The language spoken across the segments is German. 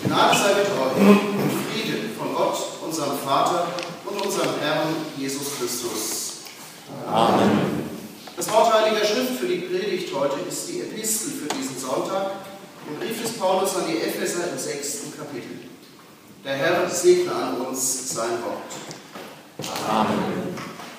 Gnade sei mit euch und Friede von Gott, unserem Vater und unserem Herrn Jesus Christus. Amen. Das Wort Heiliger Schrift für die Predigt heute ist die Epistel für diesen Sonntag, im Brief des Paulus an die Epheser im 6. Kapitel. Der Herr segne an uns sein Wort. Amen.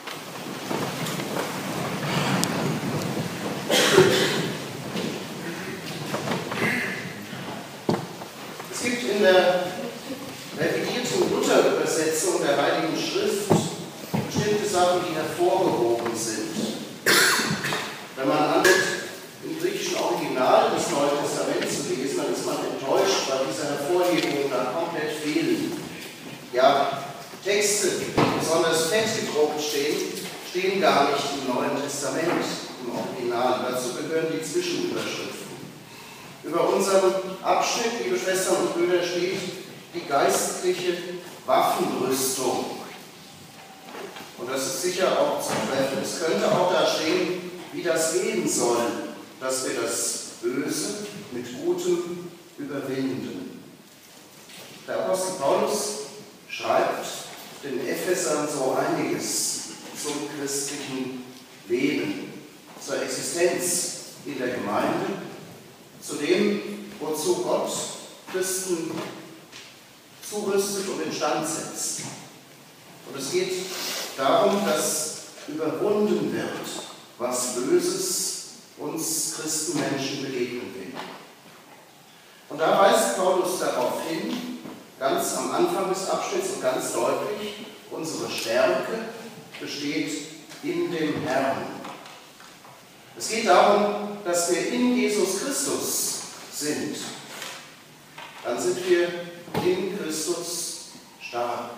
Es gibt in der revidierten Luther-Übersetzung der Heiligen Schrift bestimmte Sachen, die hervorgehoben sind. Wenn man anfängt, im griechischen Original des Neuen Testaments zu lesen, dann ist man enttäuscht, weil diese Hervorhebungen da komplett fehlen. Ja, Texte, die besonders fett gedruckt stehen gar nicht im Neuen Testament, im Original. Dazu gehören die Zwischenüberschriften. Über unserem Abschnitt, liebe Schwestern und Brüder, steht die geistliche Waffenrüstung. Und das ist sicher auch zu treffen. Es könnte auch da stehen, wie das gehen soll, dass wir das Böse mit Gutem überwinden. Der Apostel Paulus schreibt den Ephesern so einiges zum christlichen Leben, zur Existenz in der Gemeinde, zu dem, wozu Gott Christen zurüstet und instand setzt. Und es geht darum, dass überwunden wird, was Böses uns Christenmenschen begegnen will. Und da weist Paulus darauf hin, ganz am Anfang des Abschnitts und ganz deutlich, unsere Stärke besteht in dem Herrn. Es geht darum, dass wir in Jesus Christus sind. Dann sind wir in Christus stark.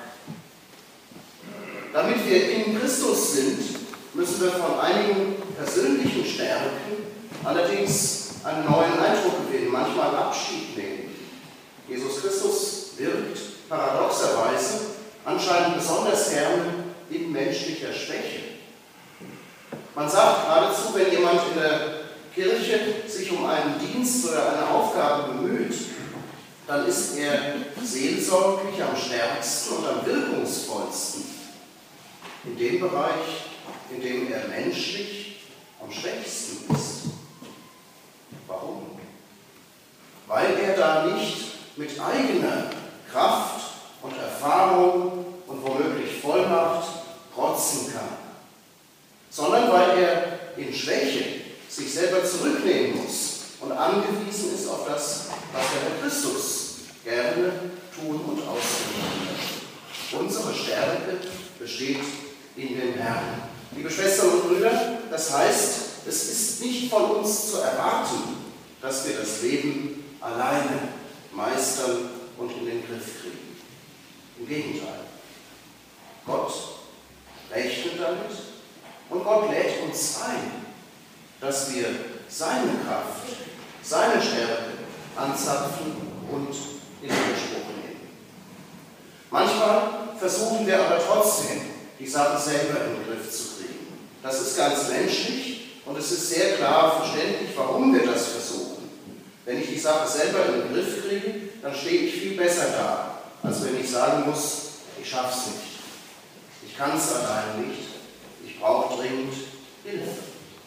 Damit wir in Christus sind, müssen wir von einigen persönlichen Stärken allerdings einen neuen Eindruck gewinnen, manchmal Abschied nehmen. Jesus Christus wirkt paradoxerweise anscheinend besonders gerne in menschlicher Schwäche. Man sagt geradezu, wenn jemand in der Kirche sich um einen Dienst oder eine Aufgabe bemüht, dann ist er seelsorglich am stärksten und am wirkungsvollsten in dem Bereich, in dem er menschlich am schwächsten ist. Warum? Weil er da nicht mit eigener Kraft und Erfahrung und womöglich Vollmacht protzen kann, sondern weil er in Schwäche sich selber zurücknehmen muss und angewiesen ist auf das, was der Herr Christus gerne tun und ausführen möchte. Unsere Stärke besteht in dem Herrn. Liebe Schwestern und Brüder, das heißt, es ist nicht von uns zu erwarten, dass wir das Leben alleine meistern und in den Griff kriegen. Im Gegenteil. Gott rechnet damit und Gott lädt uns ein, dass wir seine Kraft, seine Stärke anzapfen und in Anspruch nehmen. Manchmal versuchen wir aber trotzdem, die Sache selber in den Griff zu kriegen. Das ist ganz menschlich und es ist sehr klar verständlich, warum wir das versuchen. Wenn ich die Sache selber in den Griff kriege, dann stehe ich viel besser da, als wenn ich sagen muss, ich schaff's nicht. Ich kann es allein nicht. Ich brauche dringend Hilfe.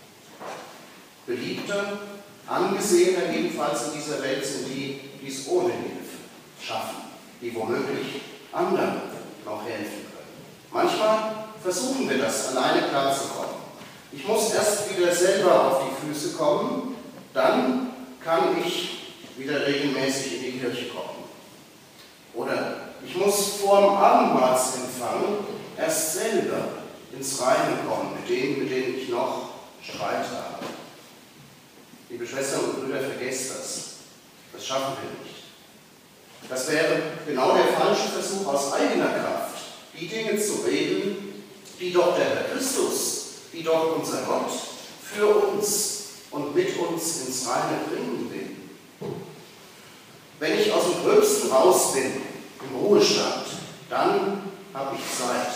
Beliebter, angesehener jedenfalls in dieser Welt sind die, die es ohne Hilfe schaffen, die womöglich anderen noch helfen können. Manchmal versuchen wir das, alleine klarzukommen. Ich muss erst wieder selber auf die Füße kommen, dann kann ich wieder regelmäßig in die Kirche kommen. Oder ich muss vor dem Abendmahlsempfang erst selber ins Reine kommen, mit denen ich noch Streit habe. Liebe Schwestern und Brüder, vergesst das. Das schaffen wir nicht. Das wäre genau der falsche Versuch, aus eigener Kraft die Dinge zu regeln, die doch der Herr Christus, die doch unser Gott für uns und mit uns ins Reine bringen will. Wenn ich aus dem Gröbsten raus bin, im Ruhestand, dann habe ich Zeit.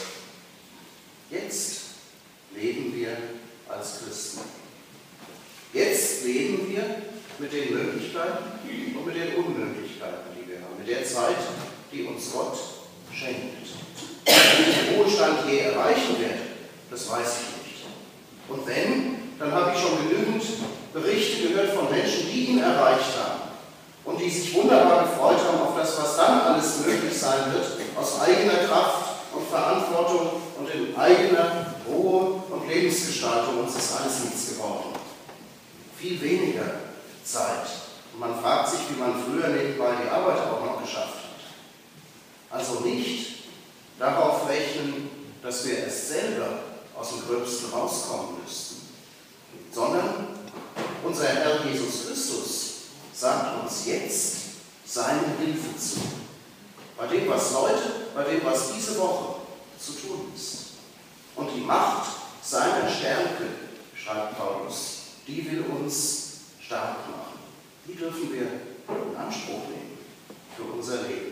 Jetzt leben wir als Christen. Jetzt leben wir mit den Möglichkeiten und mit den Unmöglichkeiten, die wir der Zeit, die uns Gott schenkt. Ob ich den Ruhestand je erreichen werde, das weiß ich nicht. Und wenn, dann habe ich schon genügend Berichte gehört von Menschen, die ihn erreicht haben und die sich wunderbar gefreut haben auf das, was dann alles möglich sein wird, aus eigener Kraft und Verantwortung und in eigener Ruhe und Lebensgestaltung. Uns ist alles nichts geworden. Viel weniger Zeit. Und man fragt sich, wie man früher nebenbei die Arbeit auch noch geschafft hat. Also nicht darauf rechnen, dass wir erst selber aus dem Gröbsten rauskommen müssten, sondern unser Herr Jesus Christus sagt uns jetzt seine Hilfe zu. Bei dem, was heute, bei dem, was diese Woche zu tun ist. Und die Macht seiner Stärke, schreibt Paulus, die will uns stark machen. Die dürfen wir in Anspruch nehmen für unser Leben.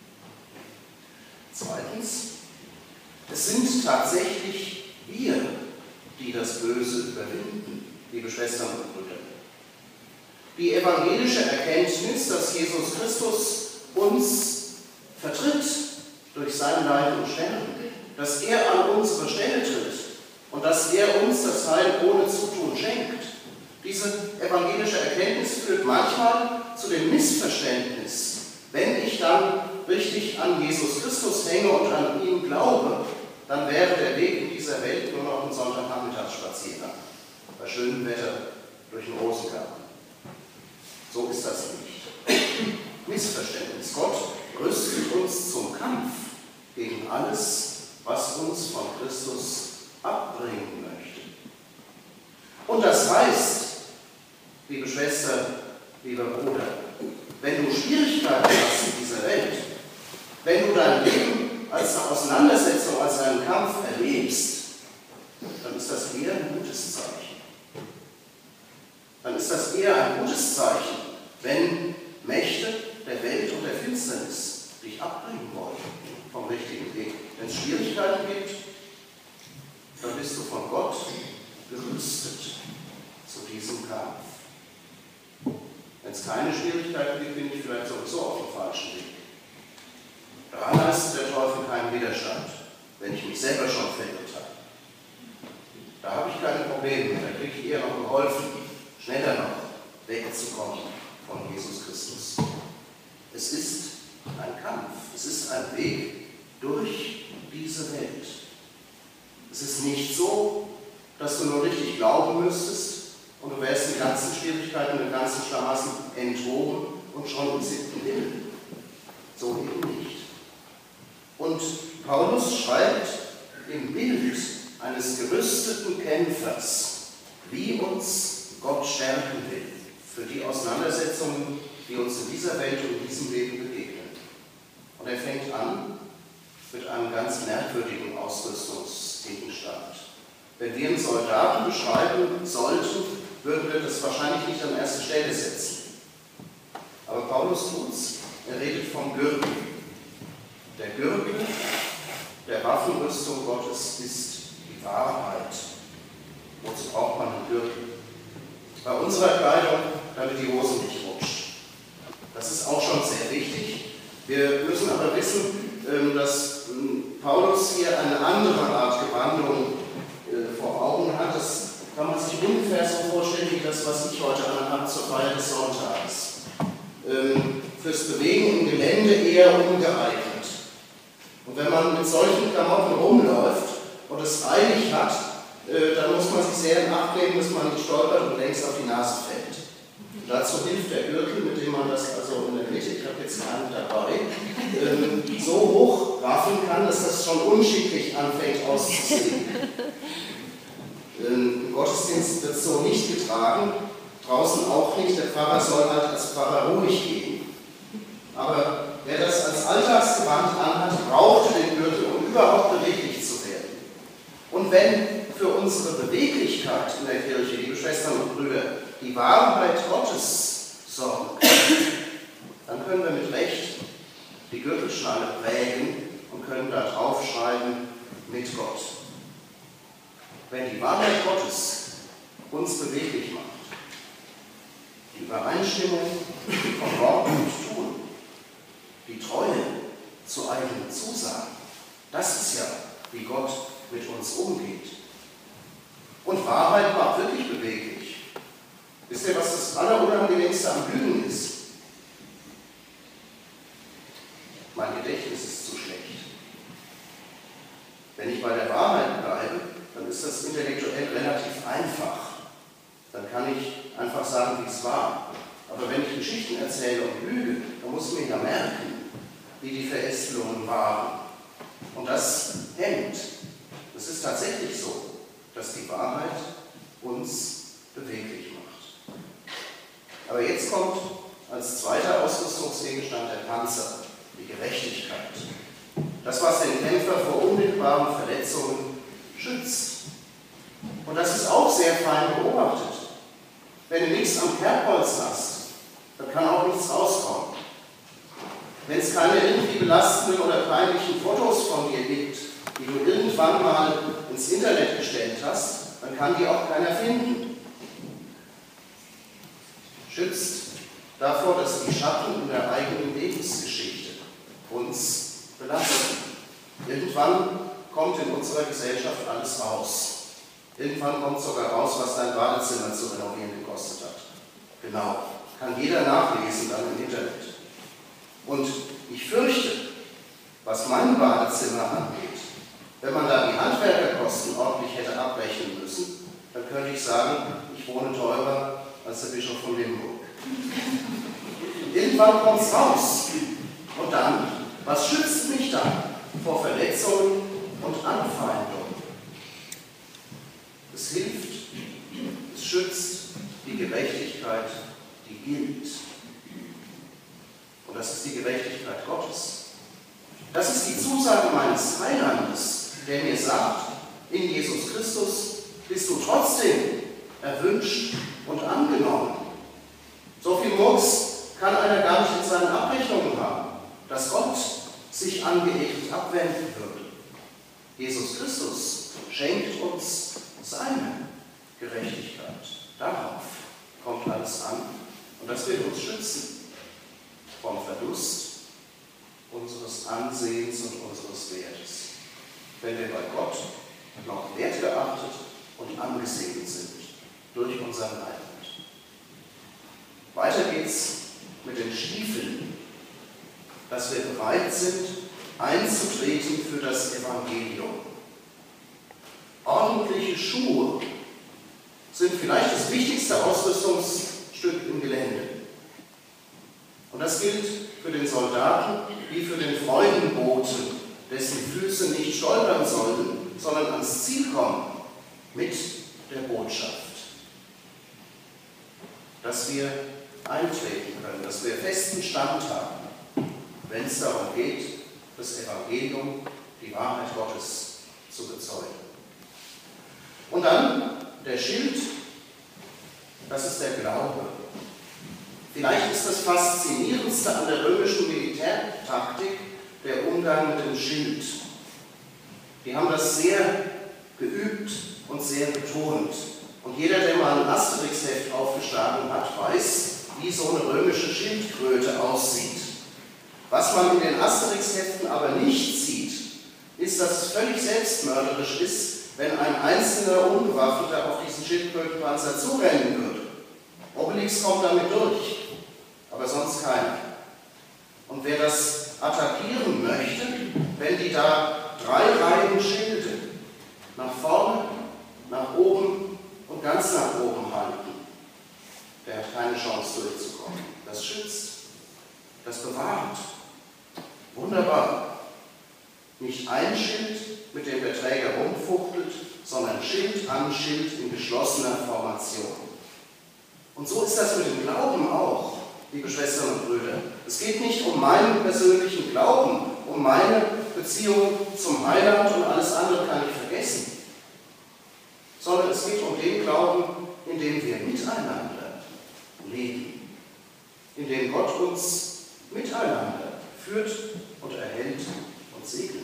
Zweitens, es sind tatsächlich wir, die das Böse überwinden, liebe Schwestern und Brüder. Die evangelische Erkenntnis, dass Jesus Christus uns vertritt durch sein Leiden und Sterben, dass er an unsere Stelle tritt und dass er uns das Heil ohne Zutun schenkt. Diese evangelische Erkenntnis führt manchmal zu dem Missverständnis, wenn ich dann richtig an Jesus Christus hänge und an ihn glaube, dann wäre der Weg in dieser Welt nur noch ein Sonntagnachmittagsspaziergang, bei schönem Wetter durch den Rosengarten. So ist das nicht. Missverständnis. Gott rüstet uns zum Kampf gegen alles, was uns von Christus abbringen möchte. Und das heißt, liebe Schwester, lieber Bruder, wenn du Schwierigkeiten hast in dieser Welt, wenn du dein Leben als eine Auseinandersetzung, als einen Kampf erlebst, dann ist das eher ein gutes Zeichen. Dann ist das eher ein gutes Zeichen, wenn Mächte der Welt und der Finsternis dich abbringen wollen vom richtigen Weg. Wenn es Schwierigkeiten gibt, dann bist du von Gott gerüstet zu diesem Kampf. Wenn es keine Schwierigkeiten gibt, bin ich vielleicht sowieso auf dem falschen Weg. Da leistet der Teufel keinen Widerstand, wenn ich mich selber schon verirrt habe. Da habe ich keine Probleme mehr, da kriege ich eher noch geholfen, schneller noch wegzukommen von Jesus Christus. Es ist ein Kampf, es ist ein Weg durch diese Welt. Es ist nicht so, dass du nur richtig glauben müsstest und du wärst die ganzen Schwierigkeiten, den ganzen Schlamassel enthoben und schon im 7. Himmel. So eben nicht. Und Paulus schreibt im Bild eines gerüsteten Kämpfers, wie uns Gott stärken will für die Auseinandersetzungen, die uns in dieser Welt und in diesem Leben begegnen. Und er fängt an mit einem ganz merkwürdigen Ausrüstungsgegenstand. Wenn wir einen Soldaten beschreiben sollten, würden wir das wahrscheinlich nicht an erste Stelle setzen. Aber Paulus tut's. Er redet vom Gürtel. Der Gürtel der Waffenrüstung Gottes ist die Wahrheit. Wozu braucht man einen Gürtel? Bei unserer Kleidung, damit die Hose nicht rutscht. Das ist auch schon sehr wichtig. Wir müssen aber wissen, dass Paulus hier eine andere Art Gewandung vor Augen hat. Das kann man sich ungefähr so vorstellen, wie das, was ich heute anhabe zur Feier des Sonntags. Fürs Bewegen im Gelände eher ungeeignet. Und wenn man mit solchen Klamotten rumläuft und es eilig hat, dann muss man sich sehr in Acht nehmen, dass man nicht stolpert und längs auf die Nase fällt. Und dazu hilft der Gürtel, mit dem man das also in der Mitte, ich habe jetzt keinen dabei, so hoch raffen kann, dass das schon unschicklich anfängt auszusehen. Im Gottesdienst wird es so nicht getragen, draußen auch nicht. Der Pfarrer soll halt als Pfarrer ruhig gehen. Aber wer das als Alltagsgewand anhat, braucht den Gürtel, um überhaupt beweglich zu werden. Und wenn für unsere Beweglichkeit in der Kirche, liebe Schwestern und Brüder, die Wahrheit Gottes sorgen, dann können wir mit Recht die Gürtelschnalle prägen und können da draufschreiben, mit Gott. Wenn die Wahrheit Gottes uns beweglich macht, die Übereinstimmung von Wort und Tun, zu eigenen Zusagen. Das ist ja, wie Gott mit uns umgeht. Und Wahrheit macht wirklich beweglich. Wisst ihr, was das Allerunangenehmste am Lügen ist? Mein Gedächtnis ist zu schlecht. Wenn ich bei der Wahrheit bleibe, dann ist das intellektuell relativ einfach. Dann kann ich einfach sagen, wie es war. Aber wenn ich Geschichten erzähle und lüge, dann muss ich mir ja merken, wie die Verästelungen waren. Und das hemmt. Es ist tatsächlich so, dass die Wahrheit uns beweglich macht. Aber jetzt kommt als zweiter Ausrüstungsgegenstand der Panzer, die Gerechtigkeit. Das, was den Kämpfer vor unmittelbaren Verletzungen schützt. Und das ist auch sehr fein beobachtet. Wenn du nichts am Kerbholz hast, dann kann auch nichts rauskommen. Wenn es keine irgendwie belastenden oder peinlichen Fotos von dir gibt, die du irgendwann mal ins Internet gestellt hast, dann kann die auch keiner finden. Schützt davor, dass die Schatten in der eigenen Lebensgeschichte uns belasten. Irgendwann kommt in unserer Gesellschaft alles raus. Irgendwann kommt sogar raus, was dein Badezimmer zu renovieren gekostet hat. Genau, kann jeder nachlesen dann im Internet. Und ich fürchte, was mein Badezimmer angeht, wenn man da die Handwerkerkosten ordentlich hätte abrechnen müssen, dann könnte ich sagen, ich wohne teurer als der Bischof von Limburg. Irgendwann kommt es raus. Und dann, was schützt mich dann vor Verletzungen und Anfeindungen? Es hilft, es schützt die Gerechtigkeit, die gilt. Und das ist die Gerechtigkeit Gottes. Das ist die Zusage meines Heilandes, der mir sagt, in Jesus Christus bist du trotzdem erwünscht und angenommen. So viel Murks kann einer gar nicht in seinen Abrechnungen haben, dass Gott sich angeekelt abwenden würde. Jesus Christus schenkt uns seine Gerechtigkeit. Darauf kommt alles an und das wird uns schützen vom Verlust unseres Ansehens und unseres Wertes, wenn wir bei Gott noch wertgeachtet und angesehen sind durch unseren Heiland. Weiter geht's mit den Stiefeln, dass wir bereit sind, einzutreten für das Evangelium. Ordentliche Schuhe sind vielleicht das wichtigste Ausrüstungsstück im Gelände. Und das gilt für den Soldaten wie für den Freudenboten, dessen Füße nicht stolpern sollen, sondern ans Ziel kommen mit der Botschaft. Dass wir eintreten können, dass wir festen Stand haben, wenn es darum geht, das Evangelium, die Wahrheit Gottes zu bezeugen. Und dann der Schild, das ist der Glaube. Vielleicht ist das Faszinierendste an der römischen Militärtaktik der Umgang mit dem Schild. Die haben das sehr geübt und sehr betont. Und jeder, der mal ein Asterix-Heft aufgeschlagen hat, weiß, wie so eine römische Schildkröte aussieht. Was man in den Asterix-Heften aber nicht sieht, ist, dass es völlig selbstmörderisch ist, wenn ein einzelner Unbewaffneter auf diesen Schildkrötenpanzer zurennen würde. Obelix kommt damit durch, aber sonst keiner. Und wer das attackieren möchte, wenn die da 3 Reihen Schilde nach vorne, nach oben und ganz nach oben halten, der hat keine Chance durchzukommen. Das schützt, das bewahrt. Wunderbar. Nicht ein Schild, mit dem der Träger rumfuchtelt, sondern Schild an Schild in geschlossener Formation. Und so ist das mit dem Glauben auch, liebe Schwestern und Brüder. Es geht nicht um meinen persönlichen Glauben, um meine Beziehung zum Heiland und alles andere kann ich vergessen, sondern es geht um den Glauben, in dem wir miteinander leben, in dem Gott uns miteinander führt und erhält und segnet.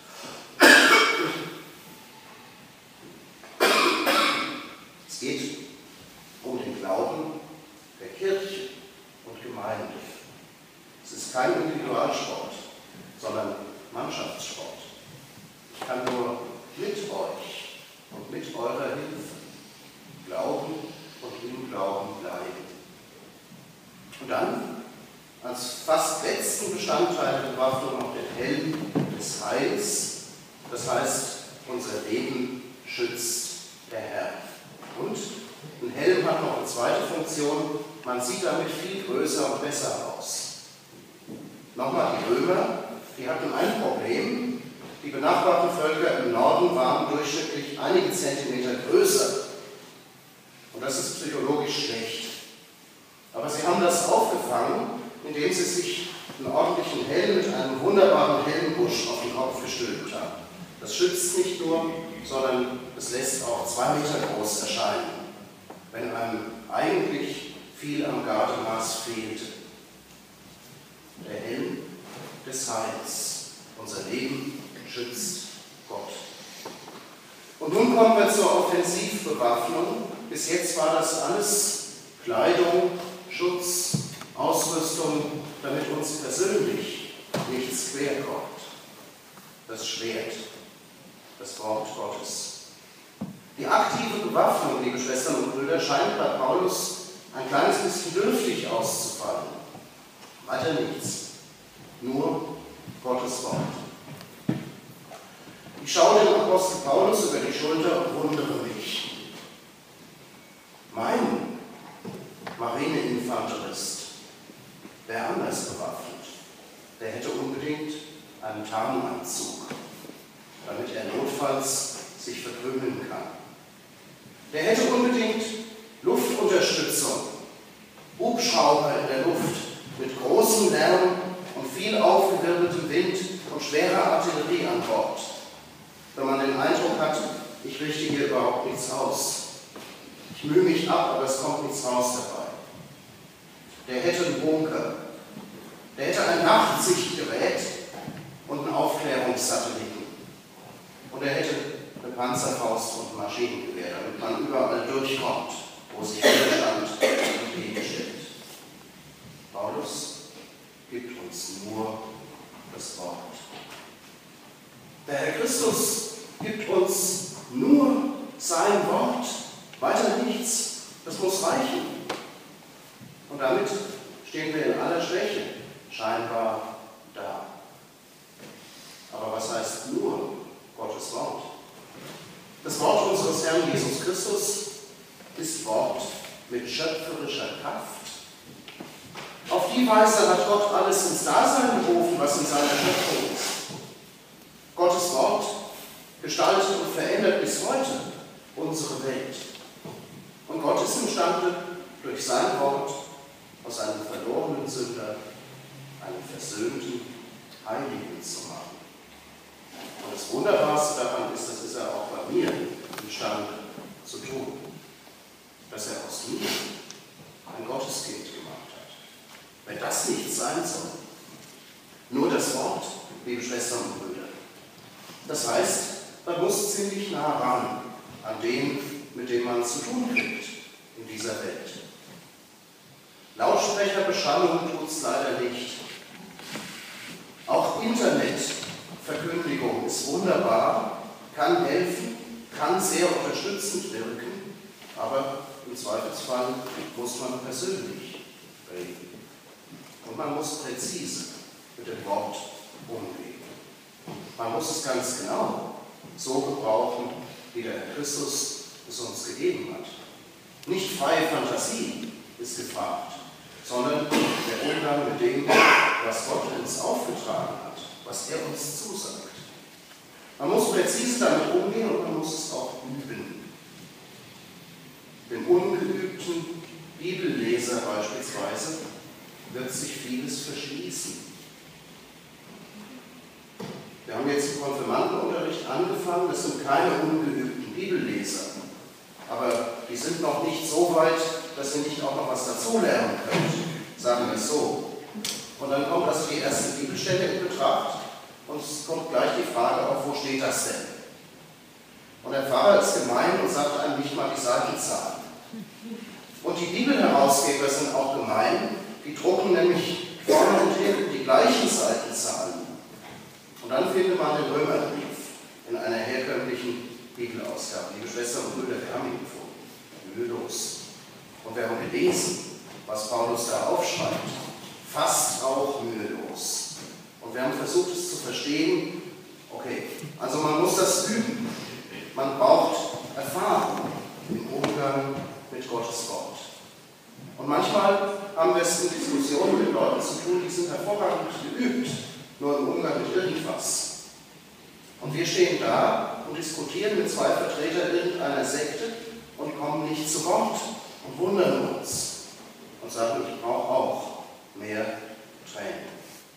Es geht um den Glauben der Kirche und Gemeinde. Es ist kein Individualsport, sondern Mannschaftssport. Ich kann nur mit euch und mit eurer Hilfe glauben und im Glauben bleiben. Und dann, als fast letzten Bestandteil der Bewaffnung, auch den Helm des Heils. Das heißt, unser Leben schützt der Herr. Und ein Helm hat noch eine zweite Funktion, man sieht damit viel größer und besser aus. Nochmal die Römer, die hatten ein Problem. Die benachbarten Völker im Norden waren durchschnittlich einige Zentimeter größer. Und das ist psychologisch schlecht. Aber sie haben das aufgefangen, indem sie sich einen ordentlichen Helm mit einem wunderbaren Helmbusch auf den Kopf gestülpt haben. Das schützt nicht nur, sondern es lässt auch 2 Meter groß erscheinen, wenn einem eigentlich viel am Gardemaß fehlte. Der Helm des Heils, unser Leben schützt Gott. Und nun kommen wir zur Offensivbewaffnung. Bis jetzt war das alles Kleidung, Schutz, Ausrüstung, damit uns persönlich nichts querkommt. Das Schwert, das Wort Gottes. Die aktive Bewaffnung, liebe Schwestern und Brüder, scheint bei Paulus ein kleines bisschen dürftig auszufallen. Weiter nichts, nur Gottes Wort. Ich schaue dem Apostel Paulus über die Schulter und wundere mich. Mein Marineinfanterist wäre anders bewaffnet. Der hätte unbedingt einen Tarnanzug, damit er notfalls sich verkrümeln kann. Der hätte unbedingt Luftunterstützung, Hubschrauber in der Luft mit großem Lärm und viel aufgewirbeltem Wind und schwerer Artillerie an Bord. Wenn man den Eindruck hat, ich richte hier überhaupt nichts aus. Ich mühe mich ab, aber es kommt nichts raus dabei. Der hätte einen Bunker. Der hätte ein Nachtsichtgerät und einen Aufklärungssatelliten. Und er hätte eine Panzerfaust und ein Maschinengewehr, damit man überall durchkommt, wo sich Widerstand entgegenstellt. Paulus gibt uns nur das Wort. Der Herr Christus gibt uns nur sein Wort, weiter nichts. Das muss reichen. Und damit stehen wir in aller Schwäche scheinbar da. Aber was heißt nur Gottes Wort? Das Wort unseres Herrn Jesus Christus ist Wort mit schöpferischer Kraft. Auf die Weise hat Gott alles ins Dasein gerufen, was in seiner Schöpfung ist. Gottes Wort gestaltet und verändert bis heute unsere Welt. Und Gott ist imstande, durch sein Wort aus einem verlorenen Sünder einen versöhnten Heiligen zu machen. Und das Wunderbarste daran ist, das ist er auch bei mir imstande zu tun, dass er aus mir ein Gotteskind gemacht hat. Wenn das nicht sein soll, nur das Wort, liebe Schwestern und Brüder. Das heißt, man muss ziemlich nah ran an dem, mit dem man zu tun kriegt in dieser Welt. Lautsprecherbeschallung tut es leider nicht. Auch Internetverkündigung ist wunderbar, kann helfen, kann sehr unterstützend wirken, aber im Zweifelsfall muss man persönlich reden. Und man muss präzise mit dem Wort umgehen. Man muss es ganz genau so gebrauchen, wie der Herr Christus es uns gegeben hat. Nicht freie Fantasie ist gefragt, sondern der Umgang mit dem, was Gott uns aufgetragen hat, was er uns zusagt. Man muss präzise damit umgehen und man muss es auch üben. Dem ungeübten Bibelleser beispielsweise wird sich vieles verschließen. Wir haben jetzt im Konfirmandenunterricht angefangen, das sind keine ungeübten Bibelleser, aber die sind noch nicht so weit, dass ihr nicht auch noch was dazulernen könnt, sagen wir es so. Und dann kommt also die erste Bibelstelle in Betracht und es kommt gleich die Frage auf, wo steht das denn? Und der Pfarrer ist gemein und sagt einem nicht mal die Seitenzahlen. Und die Bibelherausgeber sind auch gemein, die drucken nämlich vorne und hinten die gleichen Seitenzahlen. Und dann findet man den Römerbrief in einer herkömmlichen Bibelausgabe. Liebe Schwestern und Brüder, wir haben ihn gefunden. Mühelos. Und wir haben gelesen, was Paulus da aufschreibt. Fast auch mühelos. Und wir haben versucht, es zu verstehen. Okay, also man muss das üben. Man braucht Erfahrung im Umgang mit Gottes Wort. Und manchmal haben wir es in Diskussionen mit Leuten zu tun, die sind hervorragend geübt, nur im Umgang mit irgendwas. Und wir stehen da und diskutieren mit zwei Vertretern irgendeiner Sekte und kommen nicht zu Wort und wundern uns und sagen, ich brauche auch mehr Training.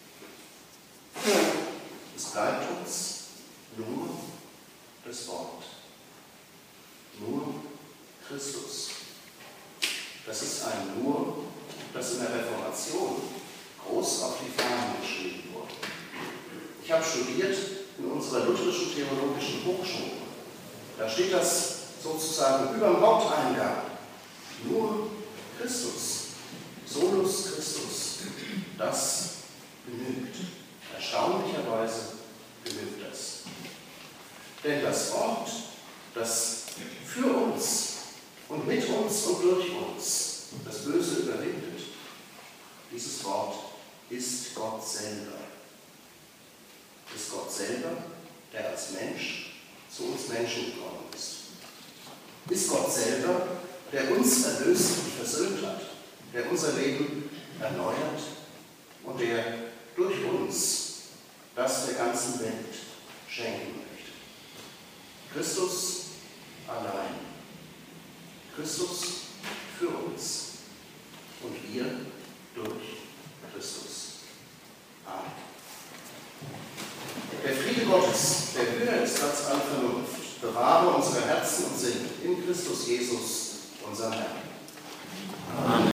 Es bleibt uns nur das Wort. Nur Christus. Das ist ein Nur, das in der Reformation groß auf die Fahnen geschrieben wurde. Ich habe studiert in unserer lutherischen theologischen Hochschule. Da steht das sozusagen über dem Haupteingang. Nur Christus. Solus Christus. Das genügt. Erstaunlicherweise genügt das. Denn das Wort, das für uns und mit uns und durch uns das Böse überwindet, dieses Wort ist Gott selber. Ist Gott selber, der als Mensch zu uns Menschen gekommen ist. Ist Gott selber, der uns erlöst und versöhnt hat, der unser Leben erneuert und der durch uns das der ganzen Welt schenken möchte. Christus allein. Christus für uns und wir durch Christus. Amen. Der Friede Gottes, der höher ist als alle Vernunft, bewahre unsere Herzen und Sinne in Christus Jesus, unserem Herrn. Amen.